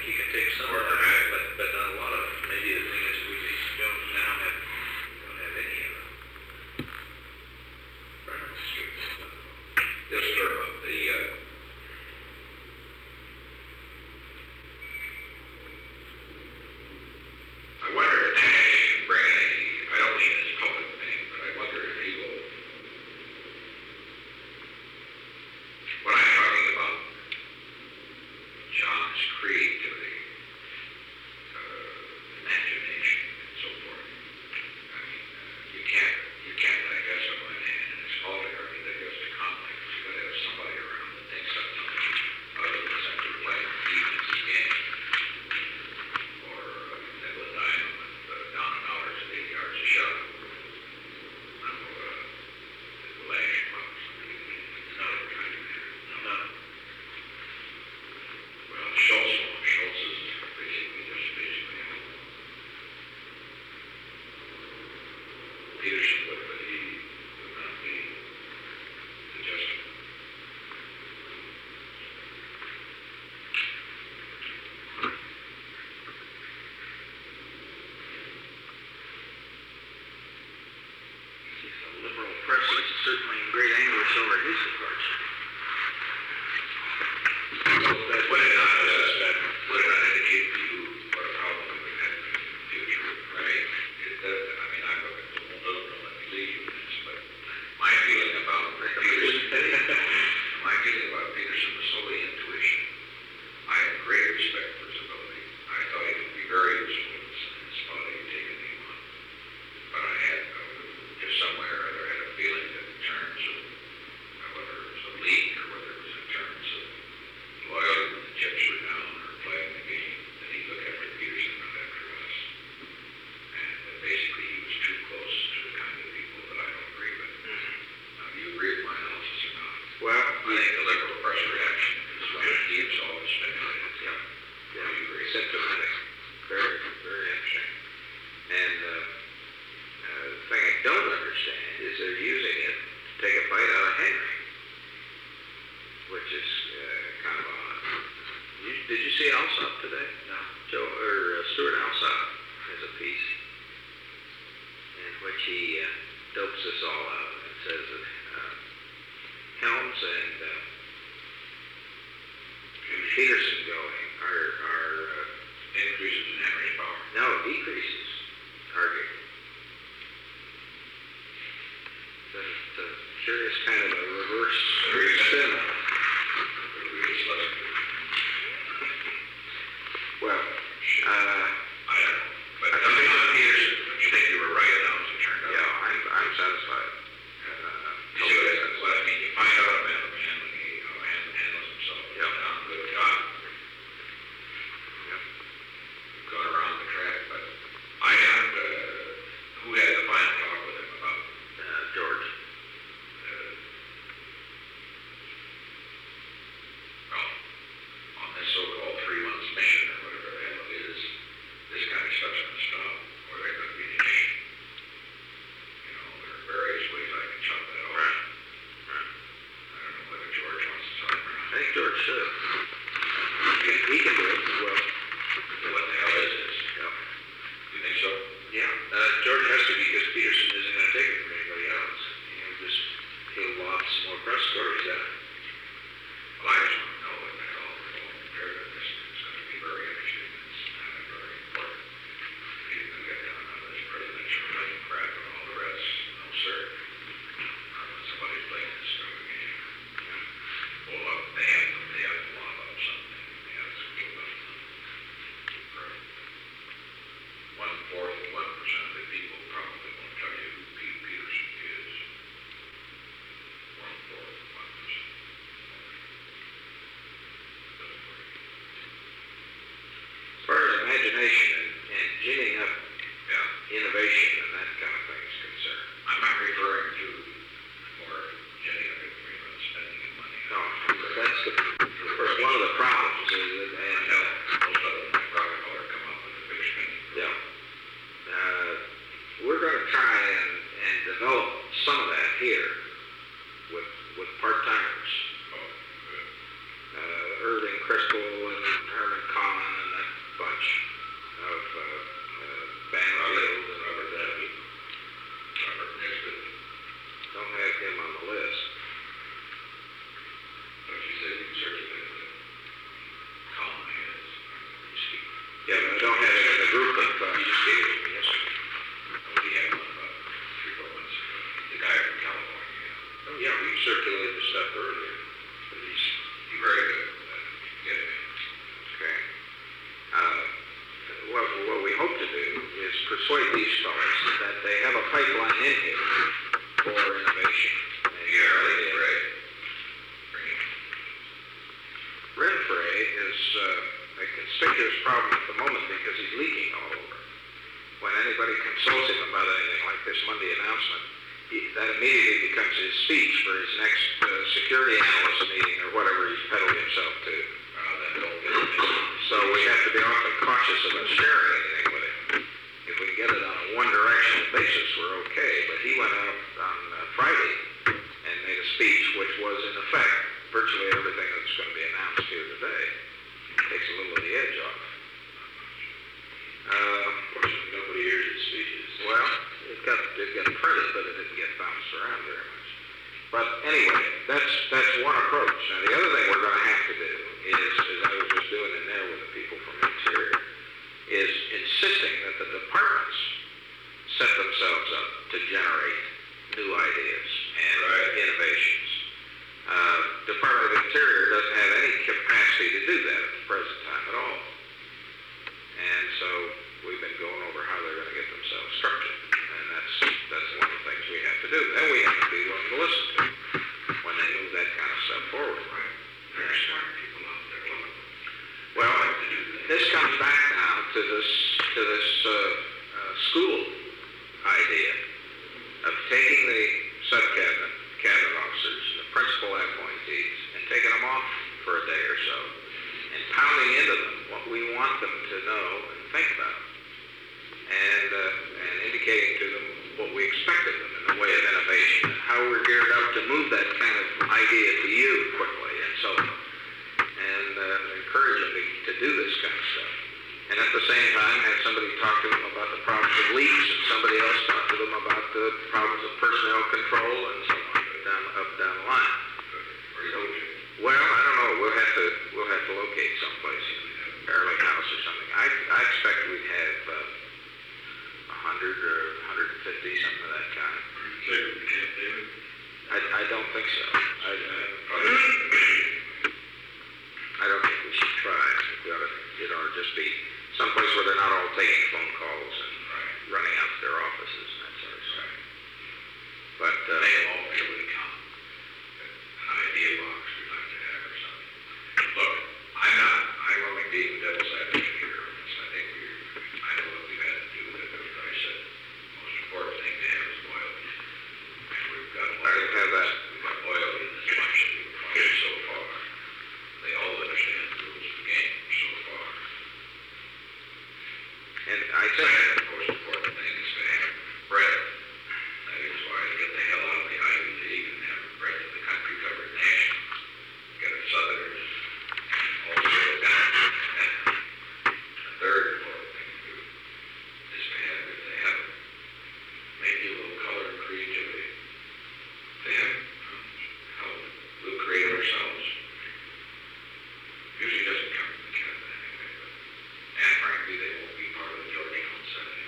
you can take some of that, but not a lot of it. Maybe the thing is we just don't now have, don't have any of them. Streets. Just for the, I wonder if Nash can bring any, I don't mean his public thing, but I wonder if he will. What I'm talking about, John's creativity, imagination, and so forth. I mean, you can't digest a one hand in his culture. I mean, digest a conflict. You got to have somebody around that thinks up something other than simply playing defense game. Or nickel and dime down and outers at 8 yards a shot. Lash him up. Another kind of man. Well, Schultz is basically Peterson would, but he would not be suggested. the liberal press is certainly in great anguish over his departure. Would it not indicate to you what a problem we would have in the future? I mean, I'm a little leave this, but my feeling about Peterson was solely intuition. I have great respect for his ability. I thought he would be very useful in the spot he'd taken him on. But I had just somewhere or other had a feeling that in terms of whether it was a league or whether it was in terms of loyalty when the chips were down or playing the game, that he'd look after Peterson, not after us. And that basically he was too close to the kind of people that I don't agree with. Do you agree with my analysis or not? Well, I think the liberal press reaction is what he himself has speculated. yeah, Do you agree? symptomatic. Very, very interesting. And the thing I don't understand is they're using it to take a bite out of Henry, which is kind of odd. Did you see Alsop today? No. Stuart Alsop has a piece in which he dopes us all out and says that Helms and Peterson going are Increases in Henry's power. no, decreases, arguably. It's a curious kind of a reverse spin on it. Well, I don't know. But I think on Peterson, don't you think you were right now as it turned out? yeah, I'm satisfied. You see what I mean? You find out a man when he handles himself. Yep. Down a good job. Yep. Gone around the track, but I have who had the final talk with him about George. well, on this so-called 3 months mission or whatever the hell it is, this kind of stuff's going to stop, or they're going to be an issue. You know, there are various ways I can chop that off. Right. I don't know whether George wants to talk or I not. think George should. He can do it as well. What the hell is this? Yeah. You think so? Yeah. George has to because Peterson isn't going to take it from anybody else. He'll lob some more press stories out. Well, I just want to know what the hell we're going compared to this. It's going to be very interesting. It's very important. He's going to get down on this presidential running crap and all the rest. No, sir. Not when somebody's playing this sort of game. Well, look, they have to lob up something. They have to give up 1/4 of 1% of the people probably won't tell you who Pete Peterson is. 1/4 of 1%. As far as imagination and ginning up Yeah. innovation and that kind of thing is concerned. I'm not referring to more getting up agreement, spending of money. No, but that's one of the problems is that, I know most of them, like Rockefeller, come up with a big spending. yeah, we're going to try and develop some of that here with part-timers. Oh, good. Irving Crispo and Herman Kahn and that Yeah, but I don't have it in the group of, You just gave it to me yesterday. We had one about 3 or 4 months ago. The guy from California. oh yeah, we circulated the stuff earlier. But he's very good at getting it. Okay. What we hope to do is persuade these fellows that they have a pipeline in here for innovation. Yeah, right. Renfrey is a conspicuous problem at the moment because he's leaking all over. When anybody consults him about anything like this Monday announcement, that immediately becomes his speech for his next security analyst meeting or whatever he's peddled himself to. Then don't get it missed. So we have to be awfully cautious about sharing anything with him. If we can get it on a one-directional basis, we're okay. But he went out on Friday and made a speech which was, in effect, virtually everything that's going to be announced here today. Takes a little of the edge off. Unfortunately, nobody hears his speeches. Well, it got printed, but it didn't get bounced around very much. But anyway, that's one approach. Now, the other thing we're going to have to do is, as I was just doing in there with the people from Interior, is insisting that the departments set themselves up to generate new ideas and innovations. Department of Interior doesn't have any capacity to do that at the present time at all. And so we've been going over how they're going to get themselves structured. And that's one of the things we have to do. Then we have to be willing to listen to them when they move that kind of stuff forward. Right. There are smart people out there. Well, this comes back now to this school idea of taking the subcabinet, cabinet officers, and the principal appointees, and taking them off for a day or so, and pounding into them what we want them to know and think about, and indicating to them what we expect of them in the way of innovation, and how we're geared up to move that kind of idea to you quickly, and so on, and encourage them to do this kind of stuff. And at the same time, have somebody talk to them about the problems of leaks, and somebody else talk to them about the problems of personnel control, and so on, down the line. So, well, I don't know. We'll have to locate someplace, Fairley House or something. I expect we'd have 100 or 150, something of that kind. I don't think so. I don't think we should try. I think it ought to just be someplace where they're not all taking phone calls and running out to their offices and that sort of stuff. But they all really count. An idea box we'd like to have or something. Look, I'm only being devil's advocate here on this. I know what we've had to do with it. As I said, the most important thing to have is loyalty. And we've got loyalty. We've got loyalty in this bunch that we've fighting so far. They all understand the rules of the game so far. And I think the most important thing is to have breadth. That is why to get the hell out of the Ivy League and have breadth of the country covered nation. Get a Southerners and also down. The third important thing to do is to have, if they have it, maybe a little color and creativity. They have how we'll create ourselves. Usually doesn't come from the cabinet anyway, and frankly, they won't be part of the Georgetown Senate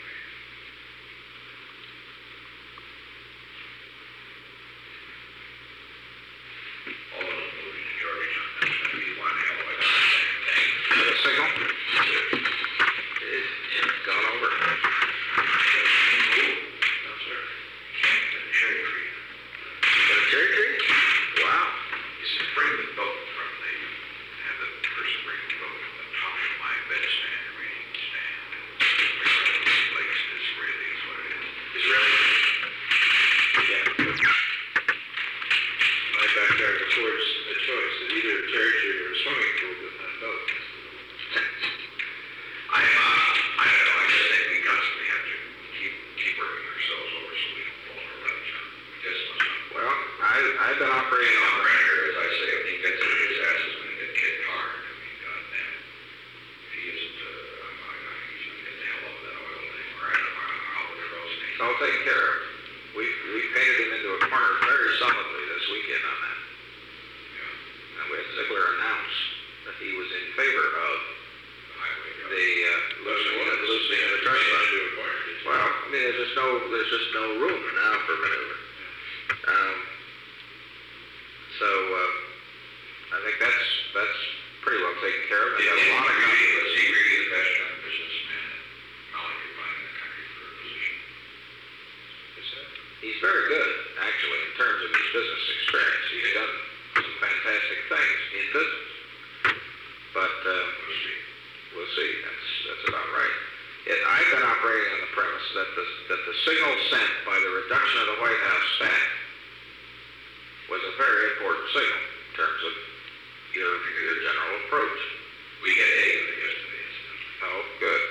loosening of the trust fund. Well, I mean, there's just no room now for maneuver. I think that's pretty well taken care of. And got a lot of companies. Is he really the best young businessman Molly could find in the country for a position? He's very good, actually, in terms of his business experience. He's done some fantastic things in business. But we'll see. That's about right. I've been operating on the premise that the signal sent by the reduction of the White House staff was a very important signal in terms of your general approach. We get A of it yesterday. Oh, good.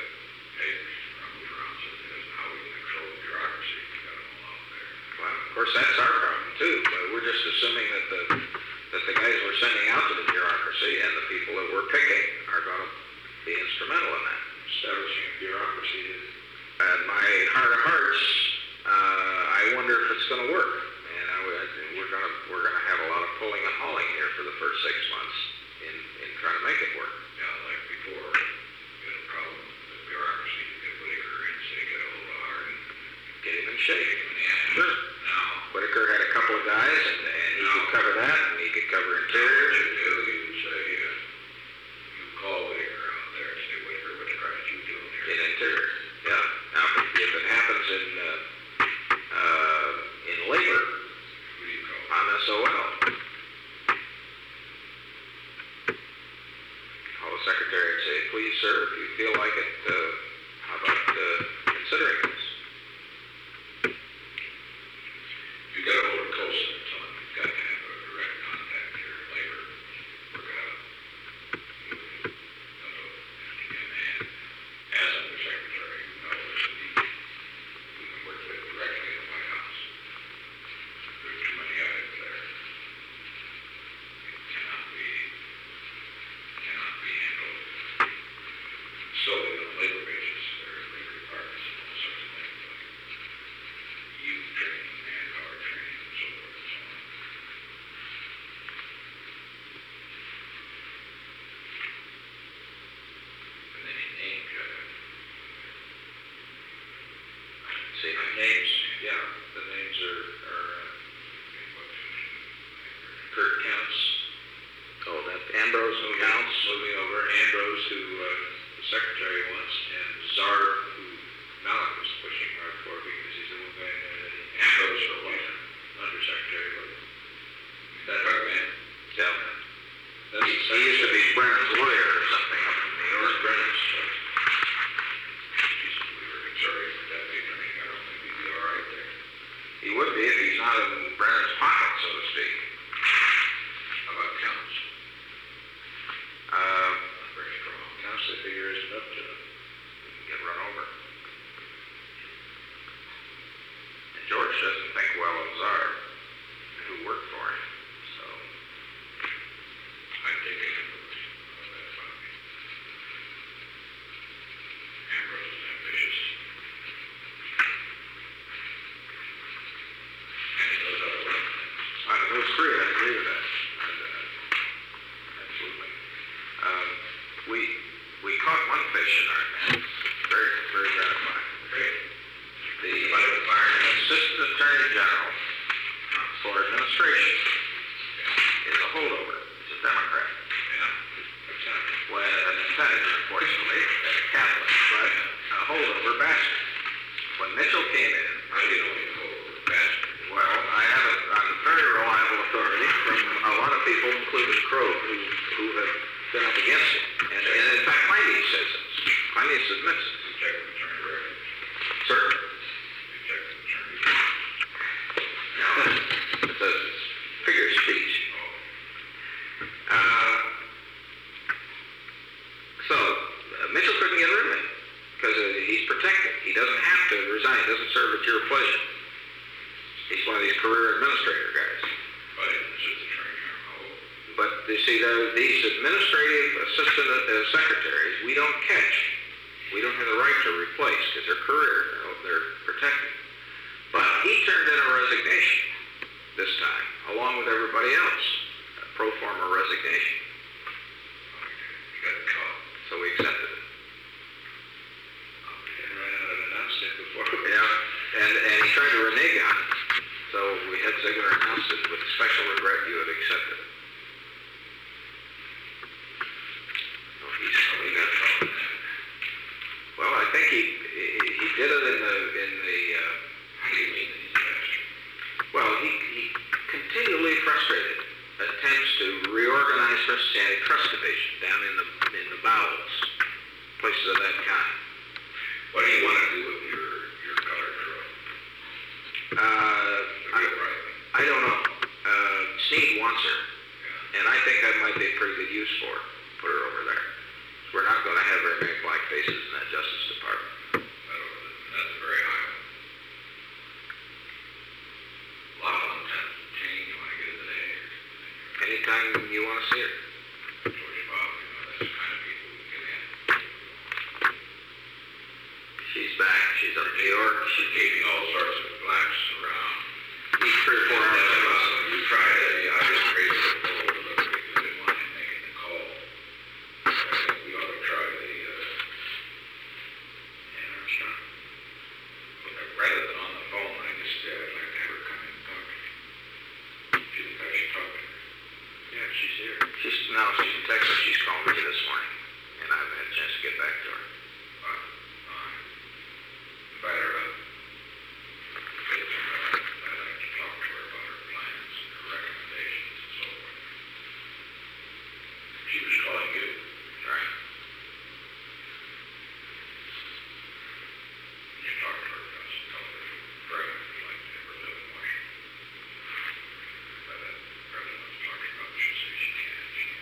How we control the bureaucracy. We got them all out there. Well, of course, that's our problem too. But we're just assuming that the guys we're sending out to the bureaucracy and the people that we're picking are going to be instrumental in that. Establishing a bureaucracy is. At my heart of hearts, I wonder if it's going to work. And we're going to have a lot of pulling and hauling here for the first 6 months in trying to make it work. Yeah, like before, we had a problem with bureaucracy. You get Whitaker and say, get a hold of Hart and Get him in shape. Sure. Now, Whitaker had a couple of guys, and he could cover that, and he could cover interiors. you would say, you call Whitaker out there and say, Whitaker, what the crap are you doing here? In interior, yeah. Now, if it happens in labor, Who do you call? I'm SOL. Call the secretary and say, please, sir, if you feel like it, how about considering this? You got a hold of Colson and tell him you've got to have a direct contact here in labor. Work it out. As undersecretary, who knows that we can work with directly in the White House. There's too many items there. It cannot be handled solely on a labor basis. There are labor departments and all sorts of things like youth training, manpower training, and so forth and so on. And then he named See, names. yeah, the names are What Kurt Counts. Oh, that Ambrose who counts. moving over, Ambrose, who the secretary wants, and Czar, who Malik was pushing hard for because he's the one guy Ambrose for what? Undersecretary, but that hard man. Yeah. That's He used to be Brennan's lawyer or something up in New York. Brennan's. We were concerned for deputy attorney general, maybe he'd be all right there. He would be if he's not in Brennan's pocket, so to speak. How about Counts? Not very strong. Counts the figure isn't up to get run over. And George doesn't think well of Czar, who worked for him. So I'd take Ambrose. That's fine. Ambrose is ambitious. And he knows how to run things. those three, I agree with that. Absolutely. We caught one fish in our net. Very, very gratifying. Great. The Assistant Attorney General for Administration is a holdover. He's a Democrat. Yeah. Well, an lieutenant, unfortunately, a Catholic, but a holdover bastard. When Mitchell came in, I didn't know he was over bastard. well, I have it on very reliable authority from a lot of people, including Crow, who have been up against it. And in fact, my niece says it. My niece admits it. You check with attorney record. Certainly. You check with attorney record. No, it's a figure of speech. So, Mitchell couldn't get rid of him because he's protected. He doesn't have to resign. He doesn't serve at your pleasure. He's one of these career administrator guys. But it's just attorney general. But you see, these administrative assistant secretaries, we don't catch. We don't have the right to replace because they're career. They're protected. But he turned in a resignation this time, along with everybody else. A pro forma resignation. You got caught. So we accepted it. special regret you have accepted it. Oh, he got trouble. Well, I think he did it in the How do you mean that he's a bastard? well, he continually frustrated attempts to reorganize Versus Antitrust Division down in the bowels, places of that kind. What do you want to do with your daughter, girl? I don't know. Sneed wants her, Yeah. and I think that might be a pretty good use for her. Put her over there. We're not going to have very many black faces in that Justice Department. That's very high. A lot of untapped change you want to get in the day. Anytime you want to see her. George Bob, that's the kind of people who get in. She's back. She's up in New York. She's keeping all sorts of blacks around. Each 3 or 4 hours. You try to, I just raised the phone a little bit because I didn't want him making the call. I think we ought to try the, Armstrong. Rather than on the phone, I just, I'd like to have her come in and talk to me. Do you think I should talk to her? Yeah, she's here. She's in Texas. She's calling me this morning, and I haven't had a chance to get back to her. Invite her up. I'd like to talk to her about her plans and her recommendations and so forth. She was calling you. Right. You talk to her about some television program you'd like to have her live in Washington. But that president wants to talk to her about, she'll say she can.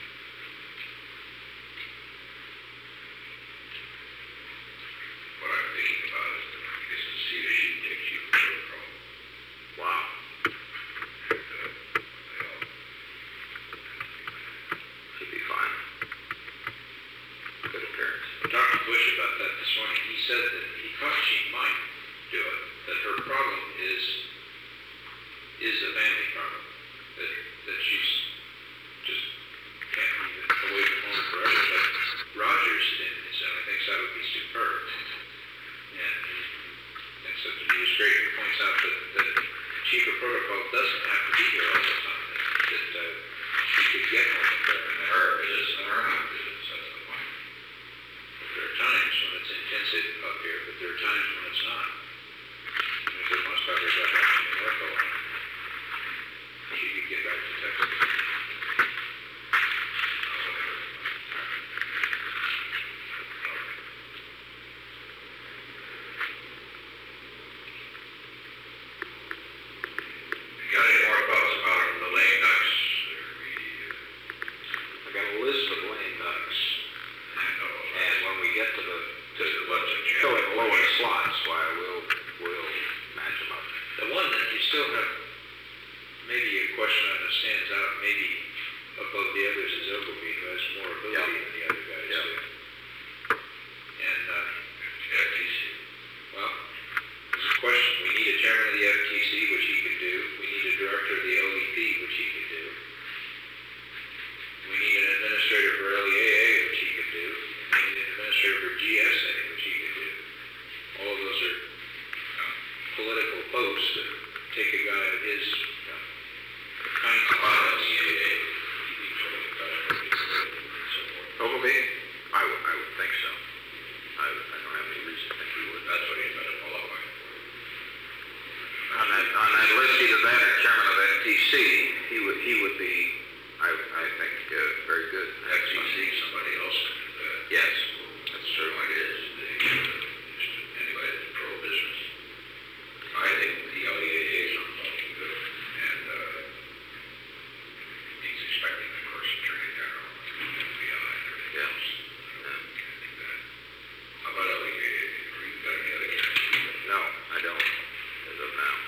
What I'm thinking about is to see if she takes you to her home. Wow. And, they all, She'd be fine. Good appearance. Talked to Bush about that this morning. He said that he thought she might do it, that her problem is a family problem, that she's just can't be away from home forever. But Rogers thinks that would be superb, and thinks that would be as great. He points out that chief of protocol doesn't have to be here all the time. That she could get home and her visits and her not visits, that's the point. there are times when it's intensive up here, but there are times when it's not. Because most probably got back to New York a lot. She could get back to Texas. You got any more thoughts about the lame ducks? I got a list of lame ducks, I know. and when we get to the What's it, Jim? filling lower slots, why we'll match them up. The one that you still have, maybe a question on that stands out, maybe above the others is Ogilvy, who has more ability than the other guys Yeah. do. And, FTC. well, there's a question. We need a chairman of the FTC, which he could do. We need a director of the OEP, which he could do. We need an administrator for LEAA, which he could do. We need an administrator for GSA, which he could do. All of those are political posts that take a guy of his kind of LEAA. He totally got it. And so forth. Ogilvy? I would think so. I don't have any reason to think he would. That's what he's better qualified for. On that list, either that or chairman of FTC, he would be, I think, very good. FTC, somebody else can do that. Yes, that's true. It is. Anybody that's pro-business. I think the LEAA is on looking good. And he's expecting, of course, Attorney General, FBI, and everything Yeah. else. Can't do that. How about LEAA? You got any other candidates? No, I don't, as of now.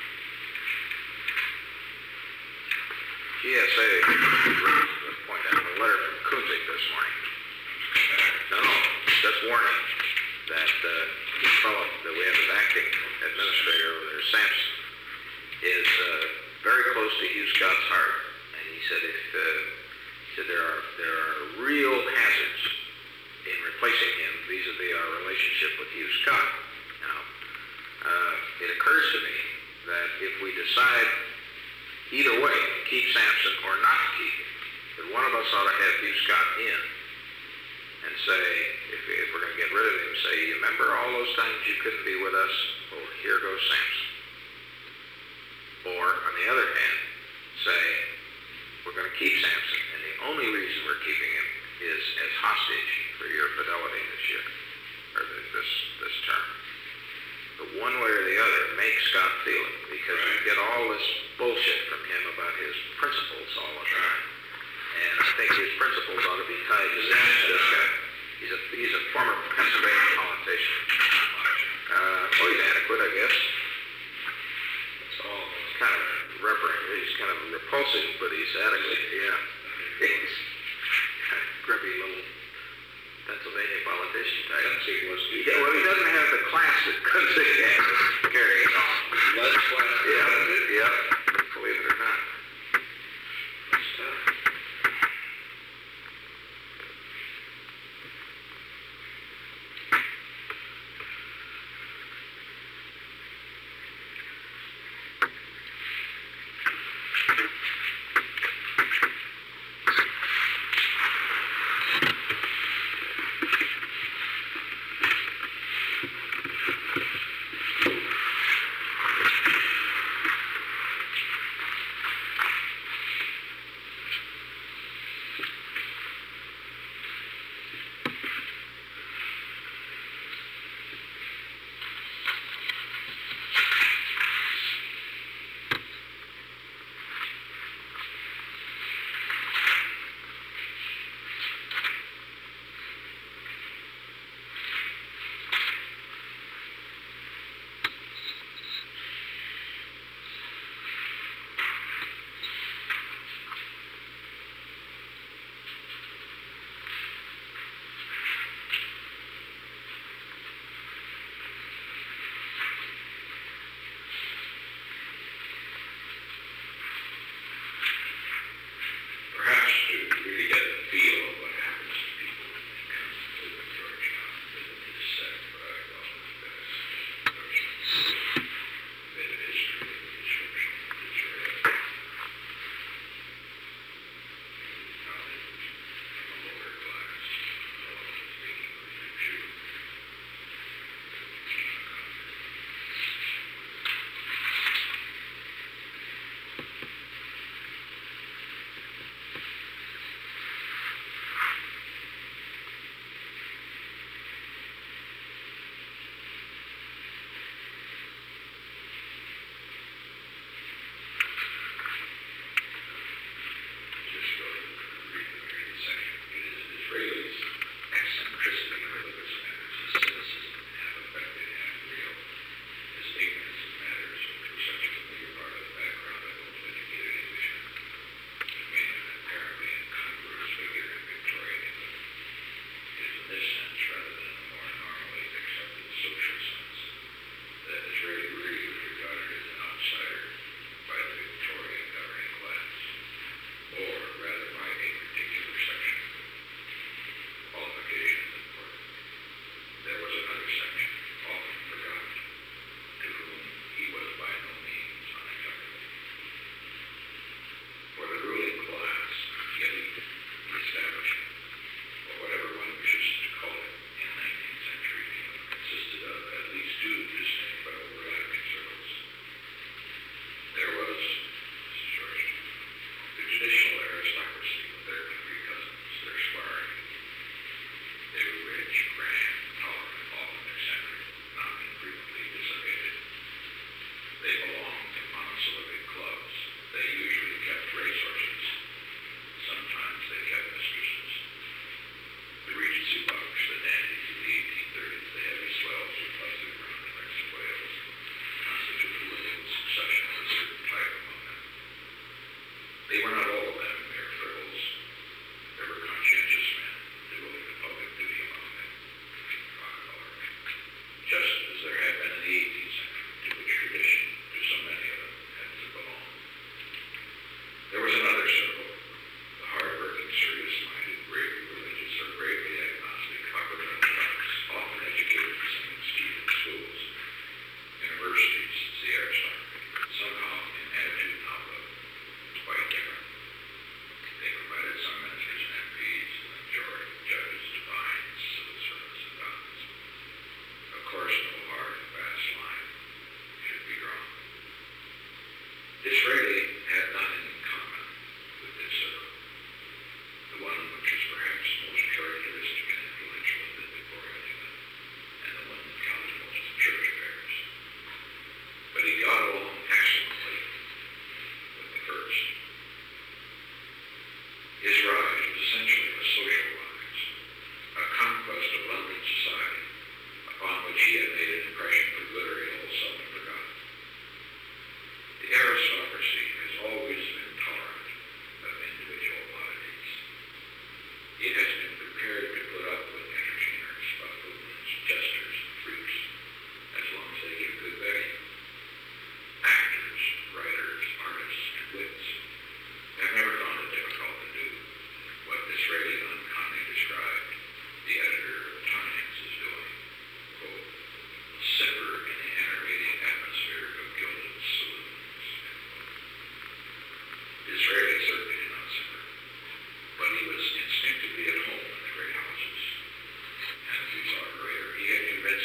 GSA, let's point out a letter from Kunzig this morning. No, just warning that this fellow that we have as acting administrator over there, Sampson, is very close to Hugh Scott's heart. And he said there are real hazards in replacing him vis-a-vis our relationship with Hugh Scott. Now, it occurs to me that if we decide either way, keep Sampson or not keep him. But one of us ought to have Hugh Scott in and say, if we're going to get rid of him, say, you remember all those times you couldn't be with us? Well, here goes Sampson. Or, on the other hand, say, we're going to keep Sampson, and the only reason we're keeping him is as hostage for your fidelity this year, or this term. But one way or the other, make Scott feel it, because we get all this bullshit from him about his principles all the time. And I think his principles ought to be tied to this guy. He's a former Pennsylvania politician. Well, he's adequate, I guess. That's all. He's kind of repulsive, but he's adequate, yeah. He's kind of grumpy little Pennsylvania politician type. Yeah, well, he doesn't have the class that Kunzig has to carry it on. Less class. Yeah, believe it or not. That's tough.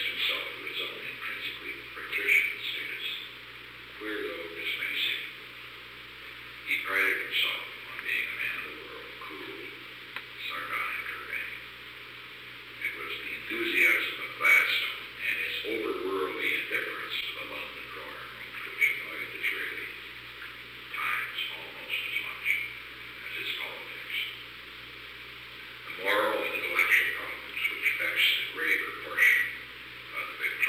fixed himself to his own intrinsically patrician status, queer though this may seem. He prided himself on being a man of the world, cool, sardonic, urbane. It was the enthusiasm of Gladstone and his overworldly indifference to the London drawing room which annoyed Disraeli, times almost as much as his politics. The moral and intellectual problems which vexed the graver portion of the Victorian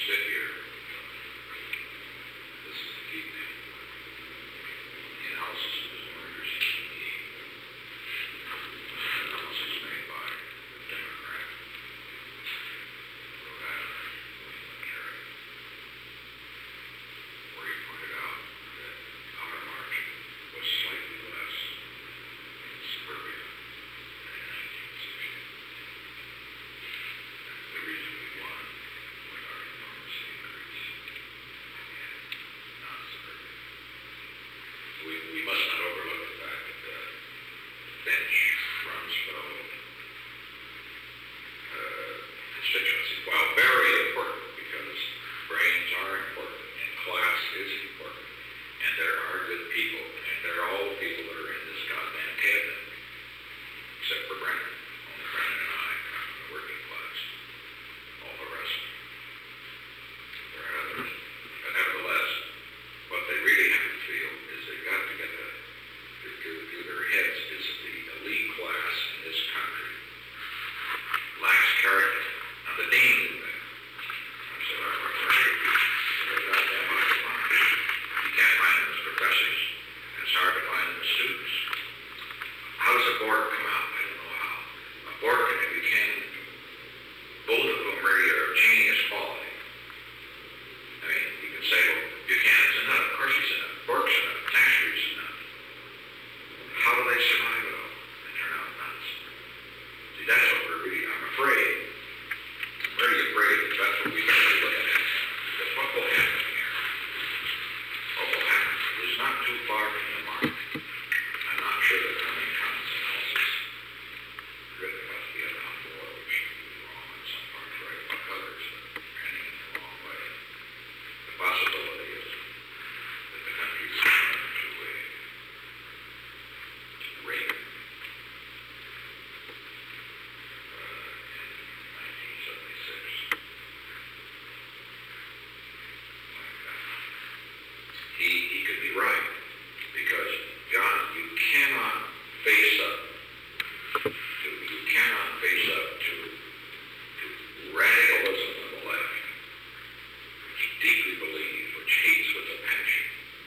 sit here. This is the key thing. The analysis of this murder is key. The analysis made by a Democrat, Rhode Island, William Carey, where he pointed out that our margin was slightly less in suburbia than in 1960. The reason we won was our enormous increase in non-suburbia. We must not overlook the fact that Finch, Rumsfeld, constituency, while very important, because brains are important and class is important, and there are good people, and they're all the people that are in this goddamn cabinet, except for Brennan. Only Brennan and I come from the working class. All the rest, there are others. But nevertheless, what they really have to feel is they've got to get through their heads is that the elite class in this country lacks character. Now the dean knew that. I said, our professors, they're goddamn hard to find. You can't find them as professors, and it's hard to find them as students. How does a board come out? I don't know how. A board can, if you can, both of them really are genius quality. I mean, you can say, well, Buchanan's enough, of course he's enough, Burke's enough, Nashery's enough. How do they survive it all? They turn out nuts. See, that's what we're really, I'm afraid. I'm really afraid that that's what we better be looking at. Because what will happen here? What will happen is not too far from the mark. I'm not sure that coming Collins analysis written about the Vietnam War, which is wrong in some parts, right about others, but trending in the wrong way. The possibility is that the country will turn into a Reagan in 1976. He could be right, because John, you cannot face up to radicalism on the left, which deeply believes, which hates with a passion,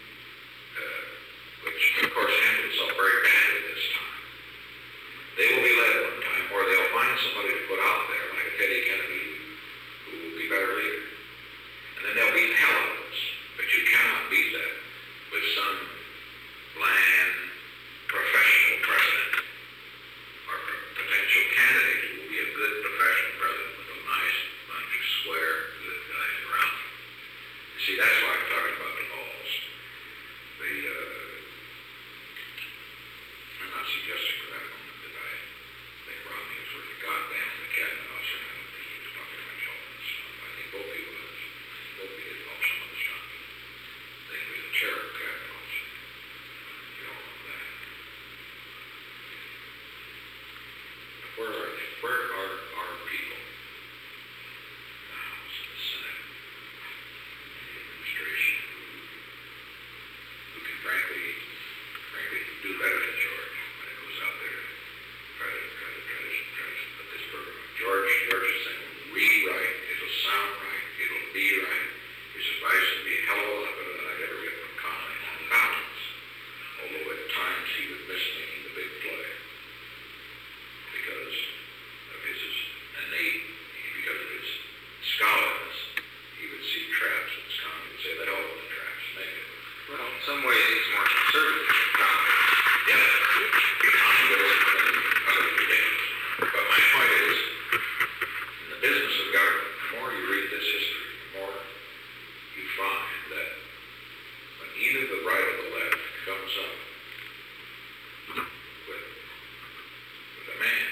which of course handled itself very badly this time. They will be led one time, or they'll find somebody to put out there, like a Teddy Kennedy, who will be better leader. And then they'll beat the hell out of us. But you cannot beat that with some bland, professional president, or potential candidate who will be a good professional president with a nice bunch of square, good guys around him. You see, that's why I'm talking about the balls. I'm not suggesting for that moment that I think Romney is worth a goddamn in the cabinet officer, and I don't think he was talking much help in this stuff. I think both people did help some of the stuff. I think he was the chair of the cabinet officer. You all know that. But where are they? Where are our people? The House, the Senate, and the administration who can frankly do better than George when it goes out there and try to put this program on. George is saying, read right, it'll sound right, it'll be right. His advice would be a hell of a lot better than I'd ever get from Connolly on balance. Although at times he would miss making the big play because of his innate, because of his scholarliness, he would see traps and Connolly would say, let all of the traps, make it. Well, in some ways he's more conservative than Connolly. Yeah, Connolly was utterly ridiculous. But my point is, in the business of government, the more you read this history, the more you find that when either the right or the left comes up with a man,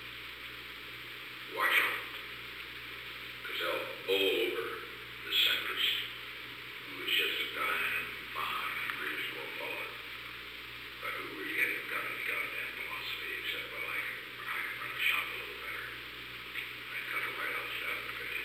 watch out, because they'll bowl over the centrist, who is just a dying, fine, and reasonable fellow, but who really hasn't got any goddamn philosophy except, well, I can run a shop a little better. I cut a right out stuff, but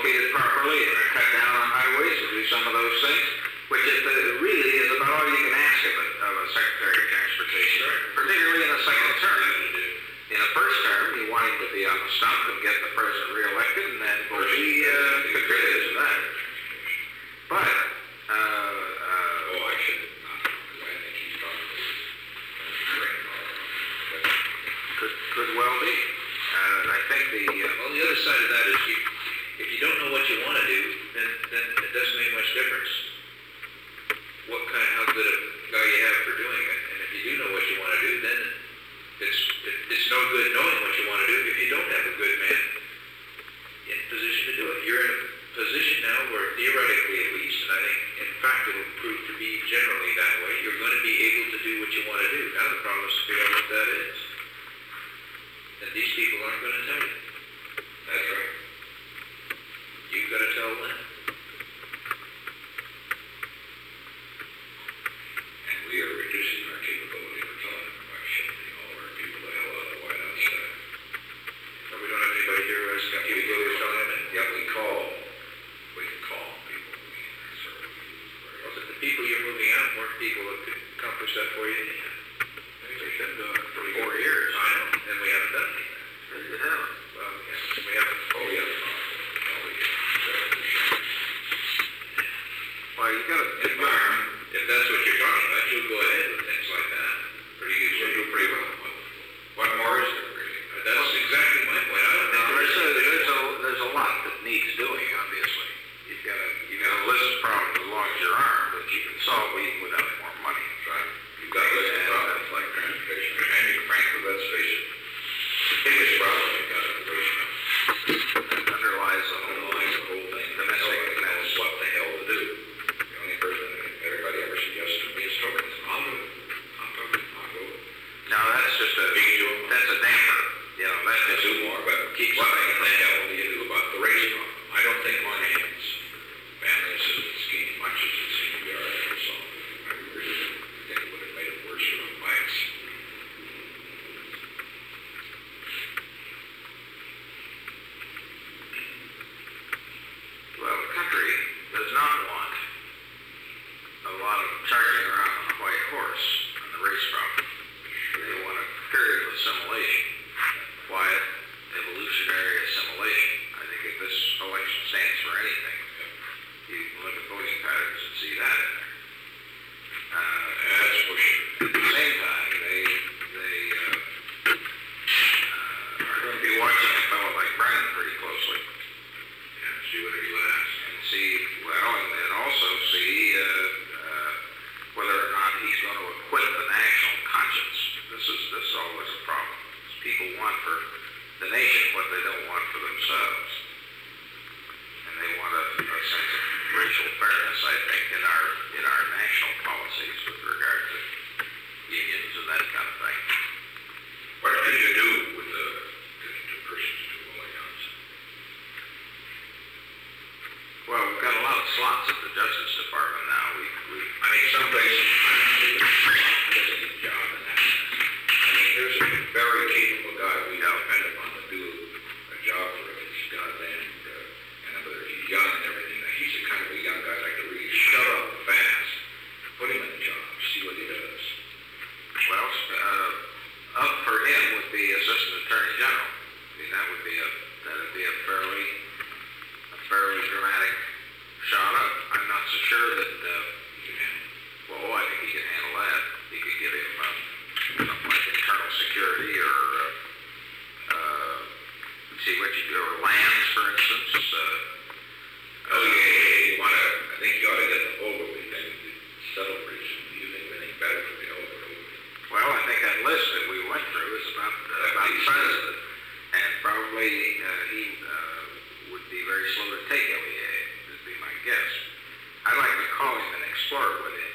located properly, and cut down on highways, and do some of those things, which really is about all you can ask of a Secretary of Transportation, particularly in the second term. In the first term, you want him to be on the stump and get the president reelected, and then we'll be contributed to that. But, I should not, because I think he's probably could well be. I think Well, the other side of that is if you don't know what you want to do, then it doesn't make much difference how good a guy you have for doing it. And if you do know what you want to do, then it's no good knowing what you want to do if you don't have a good man in position to do it. You're in a position now where theoretically at least, and I think in fact it will prove to be generally that way, you're going to be able to do what you want to do. Now the problem is to figure out what that is. And these people aren't going to tell you. That's right. You've got to tell them. And we are reducing our capability of telling them by shifting all of our people the hell out of the White House staff. But we don't have anybody here who has got capability of telling them. Yeah, we can call people. Well, the people you're moving out weren't people that could accomplish that for you anyhow. they've been doing it for 4 years. I know, and we haven't done anything. You haven't. Well, yes, we haven't. Oh, yeah. Well, you got to Environment, if that's what you're talking about, you'll go ahead with things like that. You'll do pretty well. What more is there, really? That's exactly my point. I don't think there's a lot that needs doing, obviously. You've got a list of problems as long as your arm that you can solve even without more money. Right. You've got a list of problems like transportation. And frankly, let's face it, the biggest problem we've got is racial. That underlies the whole thing. domestic Nobody knows finance. what the hell to do. The only person that everybody ever suggests to me is Tobin. I'll do it. I'll go. Now that's just that's a damper. You know, that's Let's just do more, but what the hell do you do about the race problem? I don't think Moynihan's family assistance scheme, much as it seemed to be our effort to solve it, I really think it would have made it worse for them by accident. well, the country does not want a lot of charging around on a white horse on the race problem. They want a period of assimilation, quiet, evolutionary assimilation. I think if this election stands for anything, you can look at voting patterns and see that in there. That's for sure. At the same time, they are going to be watching a fellow like Brennan pretty closely. Yeah, see what he lasts. And see, and also see whether or not he's going to acquit the national conscience. This is always a problem. People want for the nation what they don't want for themselves. And they want a sense of racial fairness, I think, in our national policies with regard to unions and that kind of thing. What did you do with the two persons to the White House? Well, we've got a lot of slots at the Justice Department now. I mean, some places, I'm not even does a good job in that sense. I mean, here's a very capable guy we depend upon to do a job for us. He's goddamn, he's young and everything. He's the kind of a young guy like to really shut up fast, put him in the job, see what he does. Well, up for him would be Assistant Attorney General. I mean, that would be a fairly dramatic shot up. I'm not so sure that I think he can handle that. He could give him something like internal security or or lands, for instance. I think you ought to get the Ogilvy thing settled pretty soon. Do you think of anything better for the Ogilvy? Well, I think that list that we went through is about the president, and probably he would be very slow to take LEA, would be my guess. I'd like to call him and explore it with him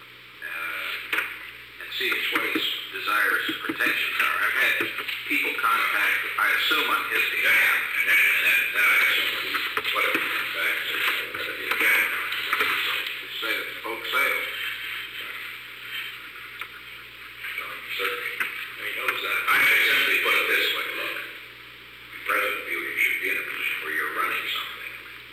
and see what his desires and pretensions are. I've had people contact, I assume on his behalf, And then I assume whatever comes back, there's going to be a gap. to say that the boat sailed. Certainly. He knows that. I simply put it this way, look, the President feels you should be in a position where you're running something,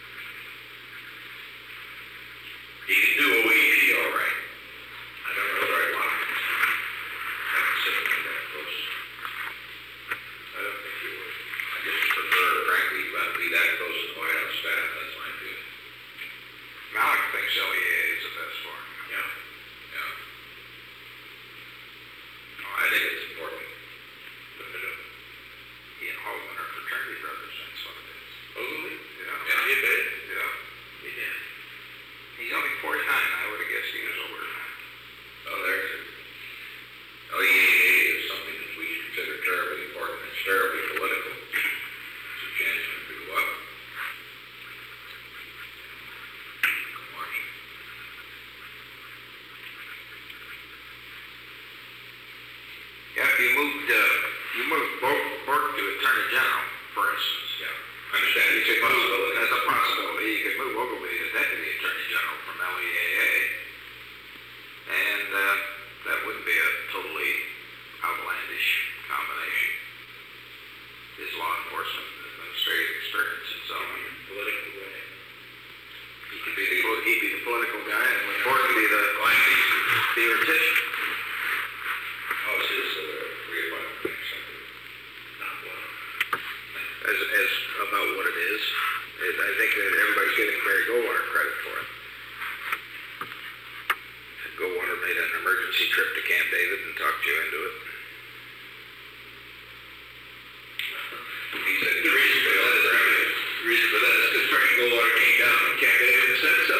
could move, as a possibility, you could move Ogilvy to Deputy Attorney General from LEAA. And that wouldn't be a totally outlandish combination. His law enforcement administrative experience and so on. Political way. He'd be the political guy, and McCord would be the theoretician. How's his reappointment thing, something? Not well. As about what it is. I think that everybody's giving Barry Goldwater credit for it. Goldwater made an emergency trip to Camp David and talked you into it. He said the reason for that is because Frank Goldwater came down from Camp David and said so.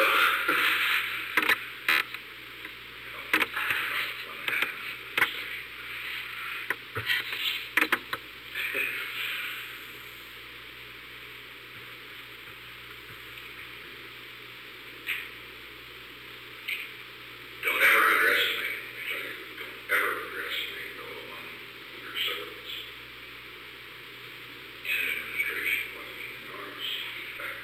Don't ever underestimate, don't ever underestimate the among your servants. In an administration was the enormous effect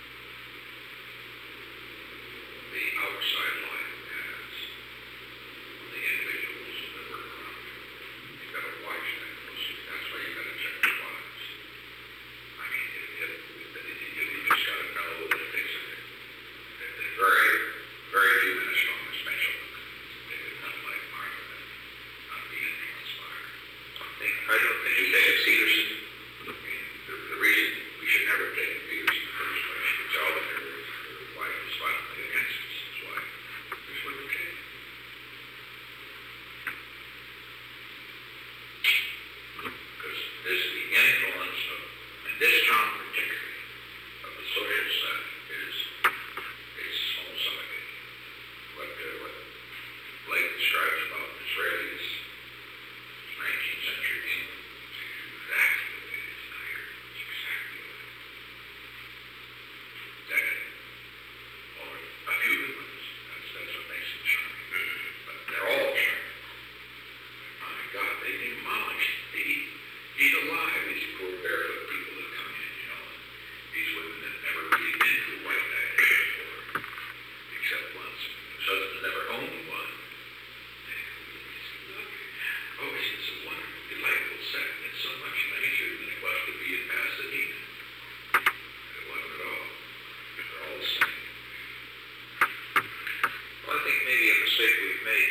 the outside life has on the individuals that work around you. You've got to watch that closely. That's why you've got to check your lives. I mean, you just got to know that things are very, very few minutes from this mention. They did not like Martha, not be influenced by her. I don't think you take Peterson. I mean, the reason we should never have taken Peterson in the first place, which all of her wife was violently against us, is why this wouldn't have taken. Because there's the influence of, in this town particularly, of the social set is almost suffocating. What Blake describes about Israelis, 19th century England, is exactly the way it is now here. It's exactly the way. Decade. Or a few good ones. That's what makes them charming. But they're all charming. My God, they demolish, they eat alive these poor barefoot people that come in, you know. These women that never really been to a white night before, except once. His husband never owned one. Oh, it's a wonderful, delightful set. It's so much nicer than it was to be in Pasadena. It wasn't at all. They're all the same. Well, I think maybe a mistake we've made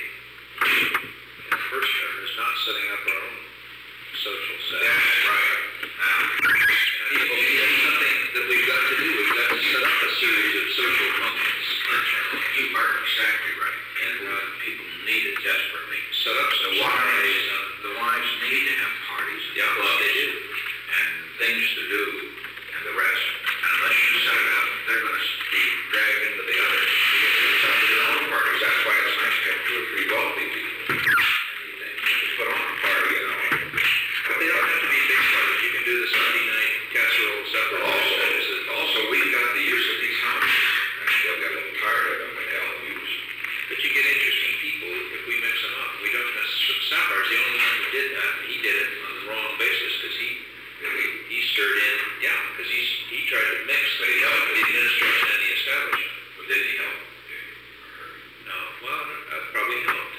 in the first term is not setting up our own social set. That's right. Now, People, that's something that we've got to do. We've got to set up a series of social functions internally. you are exactly right. And people need it desperately. Set up The some wives need to have parties and Yeah, well, they do. and things to do and the rest. And unless you set it up, they're going to be dragged into the other. Their own parties. That's why it's nice to have 2 or 3 wealthy people. You put on a party, you know. But they don't have to be big parties. You can do the Sunday night casserole supper. Also, we've got the use of these houses. And they'll get a little tired of them, but they'll use. But you get interesting people if we mix them up. We don't necessarily. Savar's the only one who did that. And he did it on the wrong basis because he stirred in. Yeah, because he tried to mix the administration and the establishment. But didn't he help? No, well, probably helped.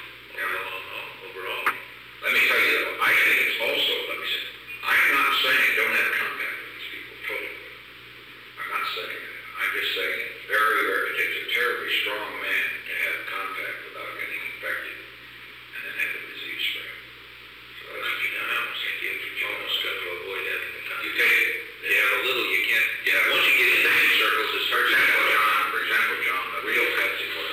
Overall. Let me tell you, though, I think it's also, let me say, I'm not saying don't have contact with these people, totally. I'm not saying that. I'm just saying it's very rare. It takes a terribly strong man to have contact without getting infected and then have the disease spread. So that's what you know. I almost think you almost got to avoid having the contact. You take it. You have a little, you can't. Yeah, Once you get into these circles, it's hard to For example, John, the real Patsy was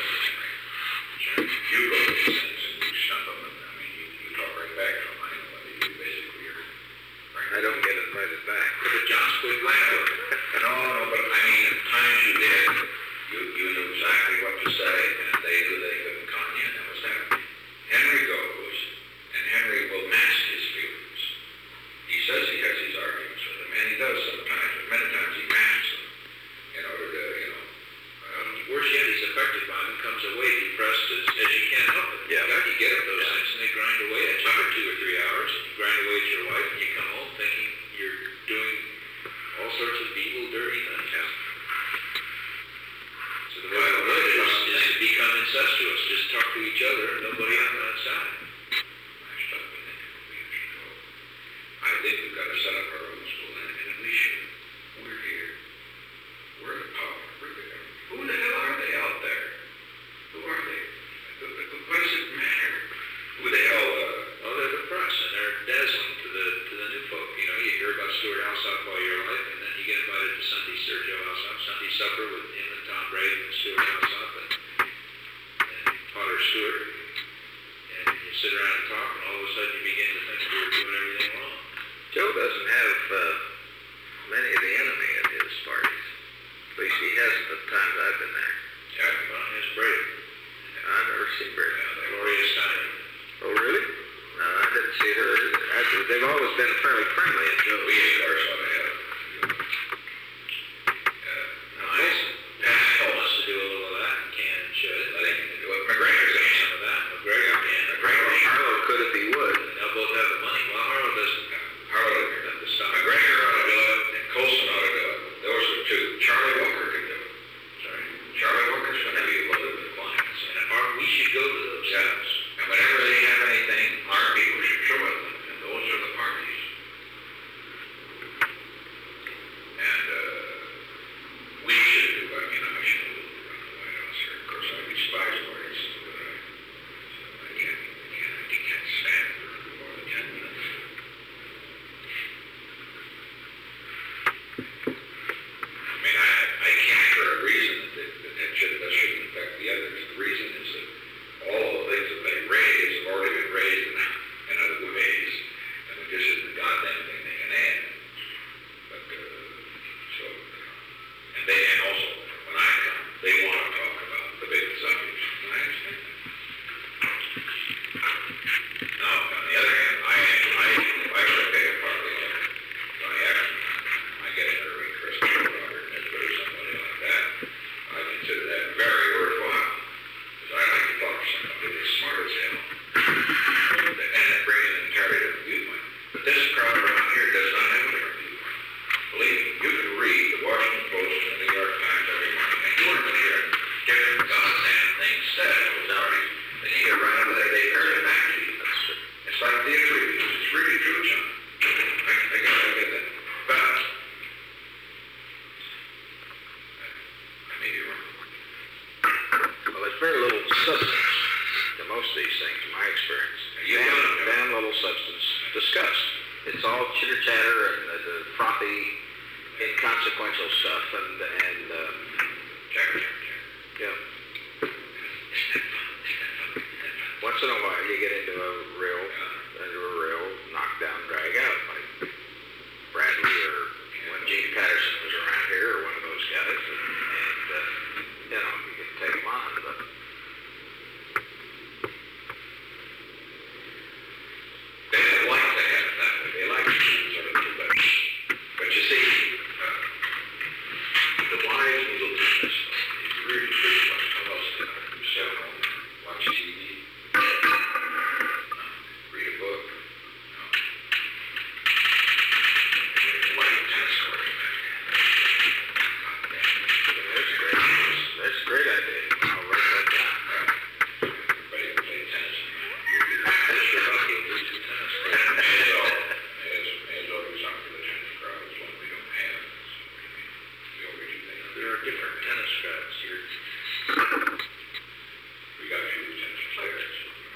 Henry. You go to these things and you stump them, and I mean, you talk right back to them. I know what you basically are. I don't get invited back. But John's quit laughing. No, but I mean, at times you did. You knew exactly what to say, and they knew they couldn't con you, and that was that. Henry goes, and Henry will mask his feelings. He says he has these arguments with them, and he does sometimes, but many times he masks them in order to, you know. Worse yet, he's affected by them, comes away depressed as you can't help it. Yeah. God, you get at those things and they grind away at you for 2 or 3 hours, and you grind away at your wife, and you come home thinking you're doing all sorts of set up our own school, and we should. We're here. We're the power. We're the government. Who the hell are they out there? Who are they? What does it matter? Who the hell? Oh, they're the press, and they're dazzling to the new folk. You know, you hear about Stuart Alsop all your life, and then you get invited to Sergio Alsop, Sunday supper with him and Tom Brady and Stuart Alsop and Potter Stewart, and you sit around and talk, and all of a sudden you begin to think you're doing everything wrong. Joe doesn't have many of the enemy at his parties. At least he hasn't at the times I've been there. Yeah, well, here's Brady. I've never seen Brady. Gloria Steinem. Oh, really? No, I didn't see her. Actually, they've always been fairly friendly at Joe's. We ate ours on ahead. Nashville wants to do a little of that and can and should. I think you can do it. McGregor's There's some of that. McGregor can. Harlow could if he would. And they'll both have the money. Well, Harlow doesn't. Harlow Have to stop. McGregor ought to do it, and Colson ought to do it. Those are two. Charlie Walker can do it. Sorry. Charlie Walker's going to be loaded with clients. And we should go to those. Yes. And whenever they have anything, our people should show it. And those are the parties. And we should do, I mean, I should run the White House here. Of course, I despise parties, but I can't stand it for more than 10 minutes. I mean, I can't for a reason that shouldn't affect the others. The reason is that all the things that they raise have already been raised in other ways, and there just isn't a goddamn thing they can add. But, and also, when I come, they want to talk about the big subjects, and I understand that. Now, on the other hand, if I were to take a party like Johnny Action, I get an Irving Christopher Robert Nesbitt or somebody like that, I consider that very worthwhile. Because I like to talk to somebody that's smart as hell, and that brings an entirely different viewpoint. But this crowd around here does not have a different viewpoint. Believe me, you can read the Washington Post and the New York Times every morning, and you aren't going to hear different goddamn things said at those parties. Then you hear right over there, they turn it back to you. It's like theater reviews. It's really true, John. I get that. But I may be wrong. Well, there's very little substance to most of these things, in my experience. Damn little substance discussed. It's all chitter-chatter and the frothy, inconsequential stuff, and yeah. Once in a while, you get into a real knockdown, drag out, like Bradley or when Gene Patterson was around here, or one of those guys, and you know, you can take them on, but. They don't like to have it that way. They like to sort of do that. But you see, the wise will do this. It's really good. What else did I do? Sit home, watch TV, read a book. Like a tennis court. That's a great idea. I'll write that down. Everybody can play tennis. You're lucky to lose your tennis court. As always, I'm for the tennis crowd. It's one we don't have. We already think. There are different tennis crowds here. We got a few tennis players.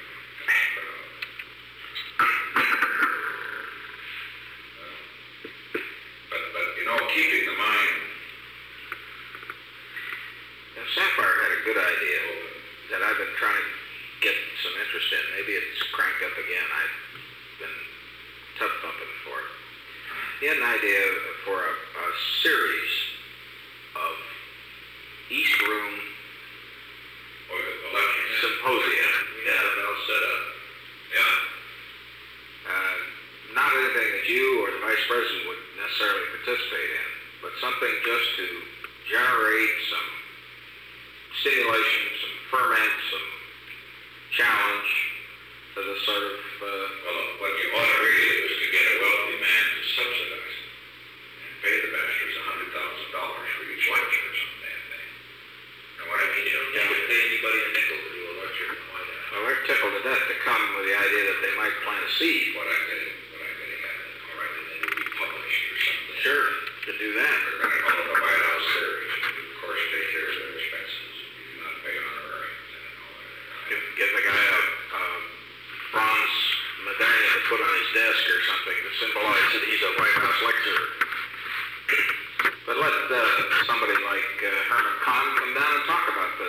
But you know, keeping the mind Now, Sapphire had a good idea that I've been trying to get some interest in. Maybe it's cranked up again. I've been tough thumping for it. He had an idea for a series of East Room or the lectures. symposia. We have it all set up. Yeah. Not anything that you or the Vice President would necessarily participate in, but something just to generate some stimulation, some ferment, some challenge to the sort of, Well, what you ought to really do is to get a wealthy man to subsidize it and pay the bastards $100,000 for each lecture or some damn thing. Know what I mean? You don't You have could to pay anybody a nickel to do a lecture in the White House. well, they're tickled to death to come with the idea that they might plant a seed. what I'm getting at. All right, and then it would be do that. They're gonna call it the White House there, of course, take care of their expenses, you do not pay honorariums and all that. Give the guy a bronze medallion to put on his desk or something to symbolize that he's a White House lecturer. But let somebody like Herman Kahn come down and talk about the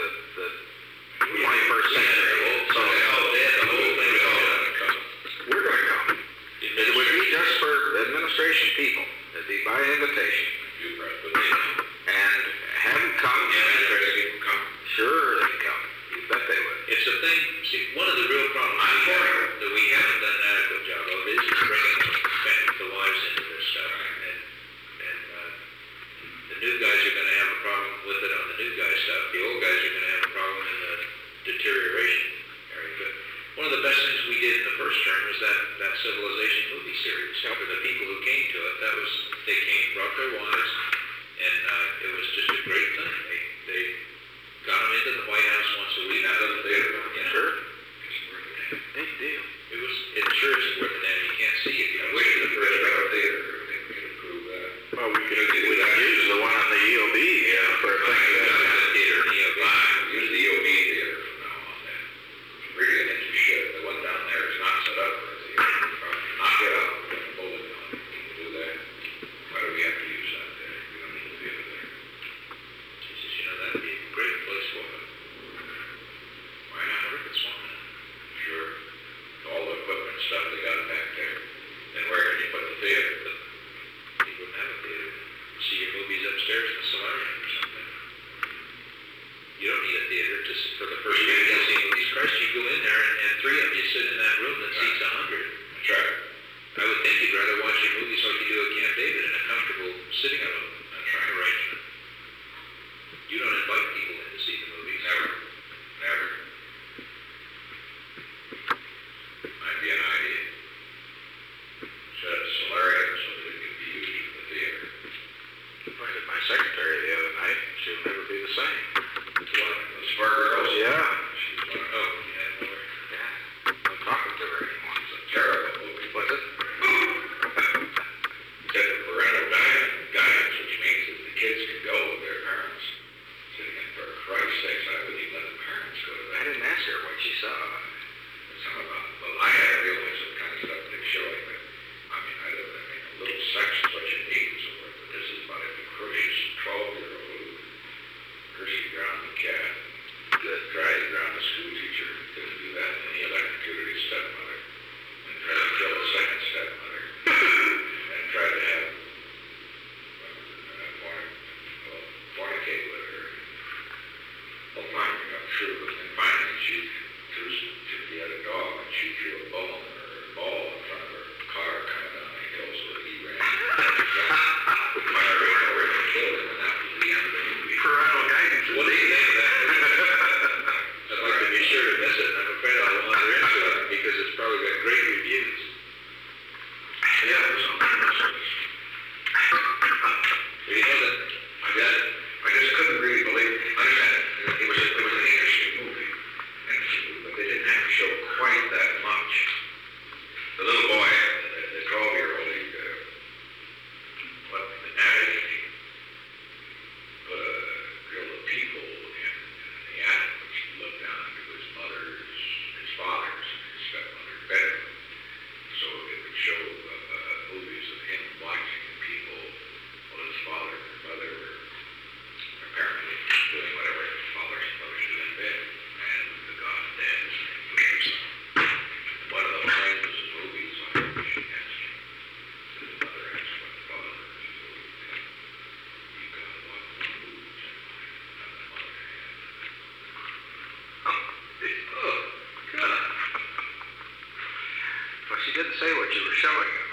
21st century. So they had the whole thing going. we're going to come. It would be just for administration people. It'd be by invitation. You brought the name. And have them come. Administration people come. Sure they come. You bet they would. It's a thing, see, one of the real problems that we haven't done an adequate job of is bringing the wives into this stuff. And the new guys are going to have a problem with it on the new guy stuff. The old guys are going to have a problem in the deterioration area. But one of the best things we did in the first term was that Civilization movie series. For the people who came to it, they came, brought their wives, and it was just a great thing. They got them into the White House once a week out of the theater. Yeah. Sure. It's worth it. Big deal. It sure is worth it, and you can't see it. I wish the first hour theater, they could approve that. Well, we could use the one on the EOB for a thing like that. Theater, EOB. Use the EOB theater from now on then. Really, I think you should. The one down there is not set up for a theater. Knock it out, put a bullet on it. You can do that. Why do we have to use that there? We don't need a theater there. He says, that'd be a great place for it. Why not? Look at Swan. Sure. All the equipment stuff they got back there. Then where can you put the theater? You wouldn't have a theater. See your movies upstairs in the solarium or something. You don't need a theater for the first time you see movies. Christ, you go in there and three of you sit in that room that seats 100. That's right. I would think you'd rather watch your movies like you do at Camp David in a comfortable sitting arrangement. You don't invite people in to see the movies. Never. Never. Might be an idea. Set up a solarium so that it could be used for the theater. I did my secretary the other night. She'll never be the same. The Spur Girls? Yeah. She's one of Oh, those. yeah, boy. Yeah. I'm not talking to her anymore. It's a terrible movie. Was it? It's got the parental guidance, which means that the kids can go with their parents. And for Christ's sakes, I wouldn't even let the parents go to I that. didn't ask her what she saw. It's not about, well, I had to realize what kind of stuff they're showing, but I don't, a little sex is what you need and so forth, but this is about a precocious 12-year-old who cursed around the cat, dragged around the school teacher, didn't do that, and he electrocuted his stepmother, and tried to kill a second stepmother, and tried to have fornicate with her. Well, finally got through, and then finally he had a dog, and she threw a ball in front of her car coming down the hill, so that he ran. Fire ran over and killed him, and that was the end of the movie. Parental guidance. What do you think of that movie? I'd like to be sure to miss it, and I'm afraid I'll wander into it because it's probably got great reviews. Yeah, it was something else. You know that I just couldn't really believe it. Like I said, it was an interesting movie, but they didn't have to show quite that much. The little boy, the 12-year-old, he put a grill of people in the attic, which looked down into his father's, his stepmother's bedroom. So it would show movies of him watching people while his father and mother were apparently doing whatever his father and mother do in bed, and the goddamn thing. One of the lines of the movies, I she asked him, his mother asked what father, she said, you gotta watch the movies, and the mother had. Oh, God. Well, she didn't say what you were showing us.